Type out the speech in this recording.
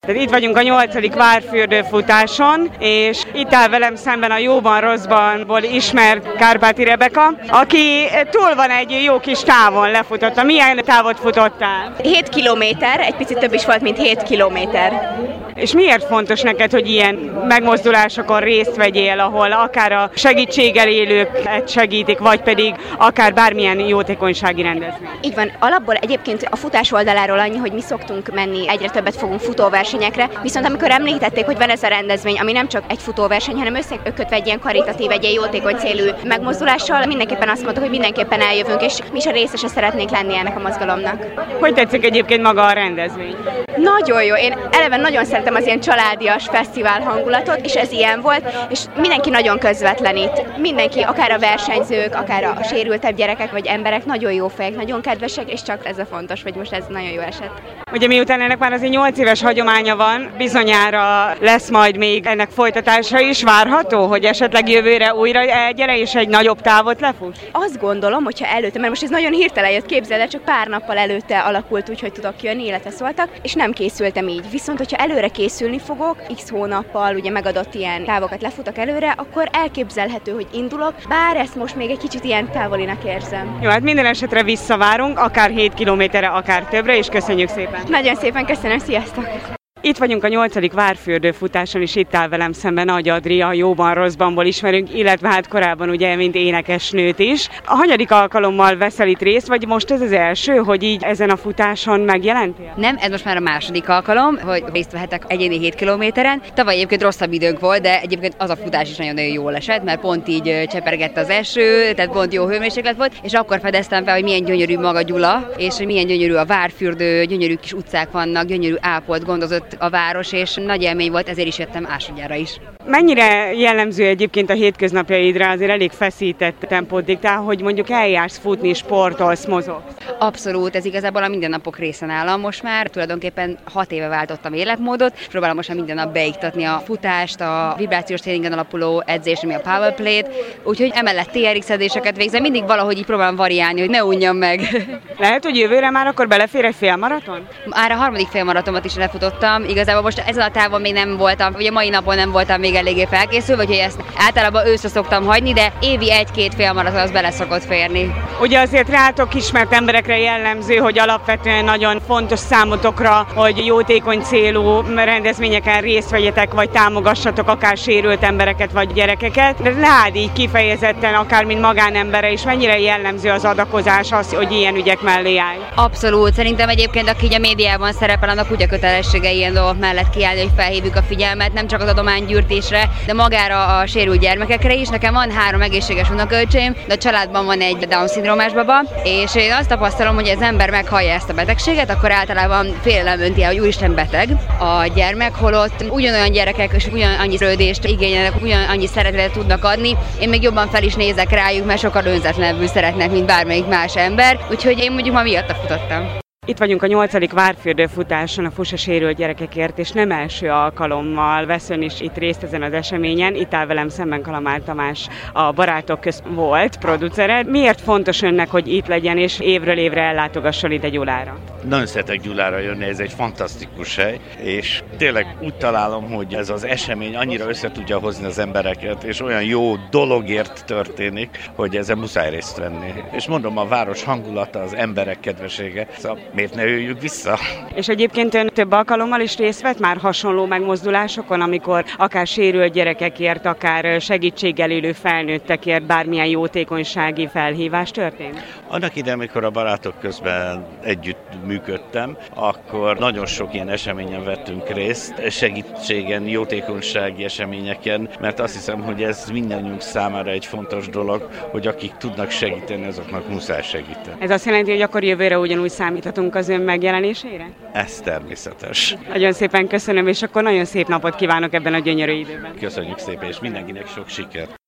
Tehát itt vagyunk a 8. Várfürdő futáson, és itt áll velem szemben a jóban rosszbanból ismert Kárpáti Rebeka, aki túl van egy jó kis távon lefutotta. Milyen távot futottál? 7 kilométer, egy picit több is volt, mint 7 kilométer. És miért fontos neked, hogy ilyen megmozdulásokon részt vegyél, ahol akár a segítséggel élőket segítik, vagy pedig akár bármilyen jótékonysági rendezvény? Így van, alapból egyébként a futás oldaláról annyi, hogy mi szoktunk menni, egyre többet fogunk futóversenyekre, viszont amikor említették, hogy van ez a rendezvény, ami nem csak egy futóverseny, hanem összekötve egy ilyen karitatív, egy ilyen jótékony célú megmozdulással, mindenképpen azt mondtuk, hogy mindenképpen eljövünk, és mi is a részese szeretnénk lenni ennek a mozgalomnak. Hogy tetszik egyébként maga a rendezvény? Nagyon jó, én eleve nagyon szeretem az ilyen családias fesztivál hangulatot, és ez ilyen volt, és mindenki nagyon közvetlenít. Mindenki, akár a versenyzők, akár a sérültebb gyerekek vagy emberek, nagyon jó fejek, nagyon kedvesek, és csak ez a fontos, hogy most ez nagyon jó eset. Ugye miután ennek már azért 8 éves hagyománya van, bizonyára lesz majd még ennek folytatása is várható, hogy esetleg jövőre újra elgyere és egy nagyobb távot lefuss? Azt gondolom, hogyha előtte, mert most ez nagyon hirtelen jött, képzeld el, csak pár nappal előtte alakult úgy, hogy tudok jönni, illetve szóltak, és nem készültem így. Viszont, hogyha előre készülni fogok, x hónappal ugye megadott ilyen távokat lefutok előre, akkor elképzelhető, hogy indulok, bár ezt most még egy kicsit ilyen távolinak érzem. Jó, hát minden esetre visszavárunk, akár 7 kilométerre, akár többre, és köszönjük szépen! Nagyon szépen köszönöm, sziasztok! Itt vagyunk a 8. Várfürdő futáson, és itt áll velem szemben Nagy Adria, a jóban rosszbanból ismerünk, illetve hát korábban ugye, mint énekesnőt is. A hanyadik alkalommal veszel itt részt, vagy most ez az első, hogy így ezen a futáson megjelentél? Nem, ez most már a második alkalom, hogy részt vehetek egyéni 7 kilométeren. Tavaly egyébként rosszabb időnk volt, de egyébként az a futás is nagyon-nagyon jól esett, mert pont így csepergett az eső, tehát pont jó hőmérséklet volt, és akkor fedeztem fel, hogy milyen gyönyörű maga Gyula, és milyen gyönyörű a várfürdő, gyönyörű kis utcák vannak, gyönyörű ápolt, gondozott a város, és nagy élmény volt, ezért is jöttem másodjára is. Mennyire jellemző egyébként a hétköznapjaidra, azért elég feszített tempót diktál, hogy mondjuk eljársz futni, sportolsz, mozogsz? Abszolút, ez igazából a mindennapok része nálam most már. Tulajdonképpen 6 éve váltottam életmódot, és próbálom most már minden nap beiktatni a futást, a vibrációs tréningen alapuló edzést, ami a power play-t, úgyhogy emellett TRX edzéseket végzem, mindig valahogy így próbálom variálni, hogy ne unjam meg. Lehet, hogy jövőre már akkor belefér egy félmaraton? Már a 3. félmaratomat is lefutottam, igazából most ezen a távon még nem voltam, ugye mai napon nem voltam még eléggé felkészülve, úgyhogy ezt általában őszre szoktam hagyni, de évi 1-2 félmaraton az bele szokott férni. Ugye azért rátok ismert emberekre jellemző, hogy alapvetően nagyon fontos számotokra, hogy jótékony célú rendezvényeken részt vegyetek, vagy támogassatok akár sérült embereket, vagy gyerekeket. De rád így kifejezetten, akár mint magánemberre is, mennyire jellemző az adakozás, az, hogy ilyen ügyek mellé állj? Abszolút, szerintem egyébként aki a médiában szerepel, annak úgy a kötelessége ilyen dolgok mellett kiállni, hogy felhívjuk a figyelmet, nem csak az adománygyűjtésre, de magára a sérült gyermekekre is. Nekem van 3 egészséges unokölcsém, de a családban van egy Down-szindrómás baba, és én azt tapasztalom, hogy az ember meghallja ezt a betegséget, akkor általában félelem önti el, hogy úristen beteg a gyermek, holott ugyanolyan gyerekek és ugyanannyi rődést igényelnek, ugyanannyi szeretetet tudnak adni. Én még jobban fel is nézek rájuk, mert sokkal önzetlenebbül szeretnek, mint bármelyik más ember, úgyhogy én mondjuk ma miatt futottam. Itt vagyunk a 8. Várfürdő futáson a Fuss a sérült gyerekekért, és nem első alkalommal vesz ön is itt részt ezen az eseményen. Itt áll velem szemben Kalamár Tamás, a Barátok Közt volt producere. Miért fontos önnek, hogy itt legyen, és évről évre ellátogasson ide Gyulára? Nagyon szeretek Gyulára jönni, ez egy fantasztikus hely, és tényleg úgy találom, hogy ez az esemény annyira össze tudja hozni az embereket, és olyan jó dologért történik, hogy ezen muszáj részt venni. És mondom, a város hangulata, az emberek kedvesége, szóval miért ne jöjjük vissza? És egyébként ön több alkalommal is részt vett már hasonló megmozdulásokon, amikor akár sérült gyerekekért, akár segítséggel élő felnőttekért bármilyen jótékonysági felhívás történt? Annak idején, amikor a Barátok Közben együtt működtem, akkor nagyon sok ilyen eseményen vettünk részt, segítségen, jótékonysági eseményeken, mert azt hiszem, hogy ez mindannyiunk számára egy fontos dolog, hogy akik tudnak segíteni, azoknak muszáj segíteni. Ez azt jelenti, hogy akkor jövőre ugyanúgy számíthatunk az ön megjelenésére? Ez természetes. Nagyon szépen köszönöm, és akkor nagyon szép napot kívánok ebben a gyönyörű időben. Köszönjük szépen, és mindenkinek sok sikert!